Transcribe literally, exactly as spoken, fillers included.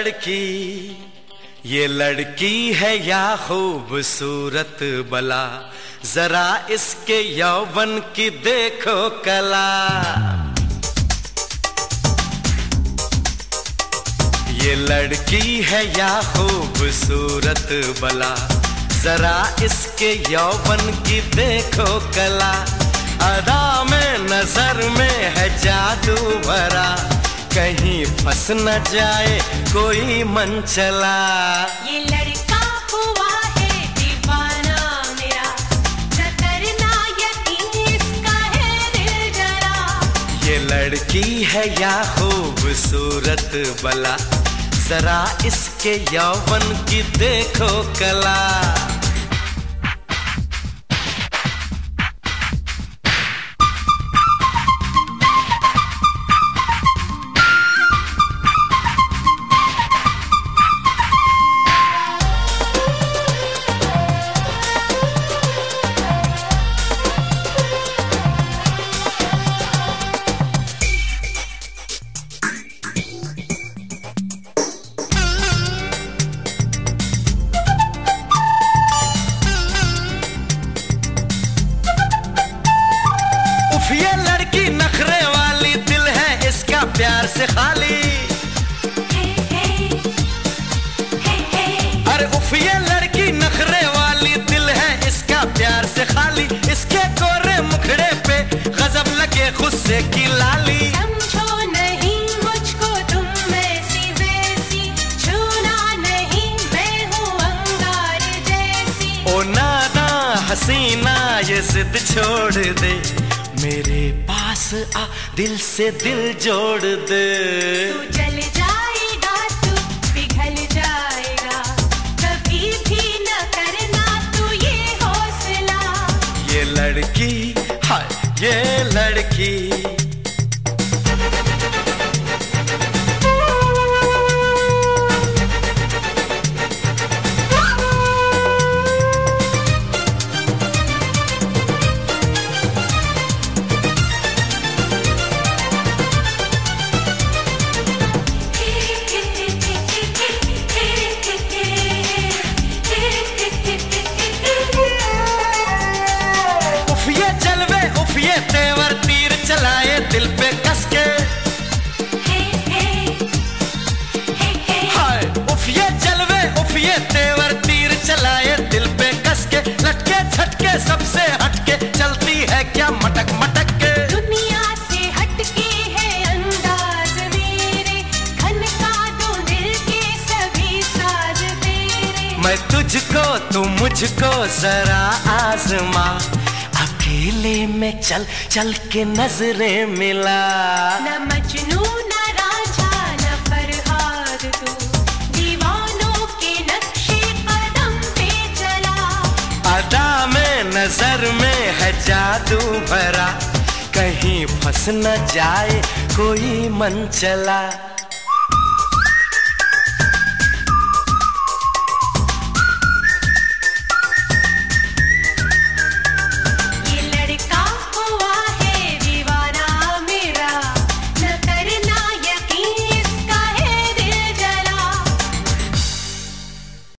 लड़की, ये लड़की है या खूबसूरत बला, जरा इसके यौवन की देखो कला। ये लड़की है या खूबसूरत बला, जरा इसके यौवन की देखो कला। अदा में नजर में है जादू भरा, कहीं फंस न जाए कोई मन चला। ये लड़का हुआ है दीवाना मेरा, न करना यकीन इसका है दिल जरा। ये लड़की है या खूबसूरत बला, जरा इसके यौवन की देखो कला। ये लड़की नखरे वाली, दिल है इसका प्यार से खाली। अरे उफ, ये लड़की नखरे वाली, दिल है इसका प्यार से खाली। इसके कोरे मुखड़े पे गजब लगे गुस्से की लाली। समझो नहीं मुझको तुम वैसी वैसी, छूना नहीं मैं हूँ अंगार जैसी। ओ नादा हसीना ये जिद छोड़ दे, मेरे पास आ दिल से दिल जोड़ दे। तू चल जाएगा तू पिघल जाएगा, कभी भी न करना तू ये हौसला। ये लड़की हाय ये लड़की, तेवर तीर चलाए दिल पे कस के। हाय उफ ये जलवे, उफ ये तेवर तीर चलाए दिल पे कस के। लटके झटके सबसे हटके, चलती है क्या मटक मटक के। दुनिया से हटके है अंदाज मेरे, खनका दूं दिल के सभी साज तेरे। मैं तुझको तू मुझको जरा आजमा, अकेले में चल चल के नजरें मिला। न मजनू न रांझा न फरहाद, तू दीवानों के नक्शे कदम पे चला। अदा में नजर में है जादू भरा, कहीं फंस न जाए कोई मन चला।